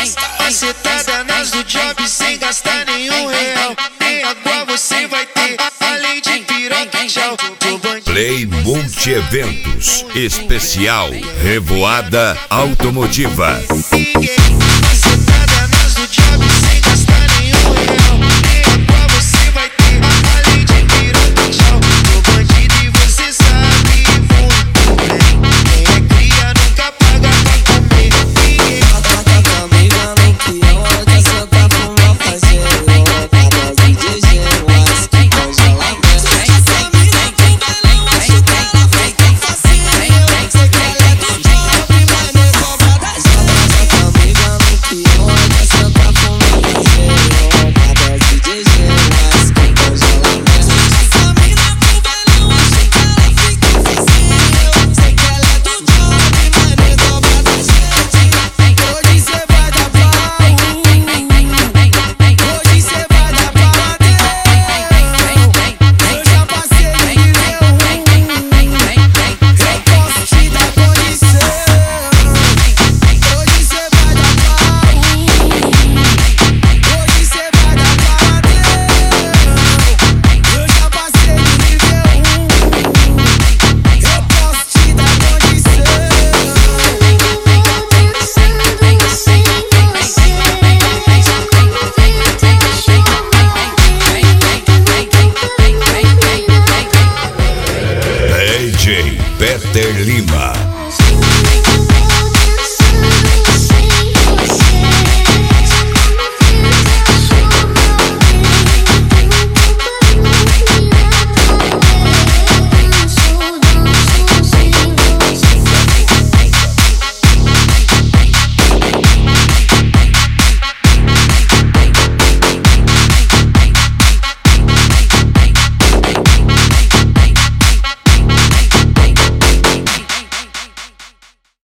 Macetada nas do job sem gastar nenhum real. Nem água você vai ter, além de piroca, tchau. Play Multi-Eventos Especial Revoada Automotiva.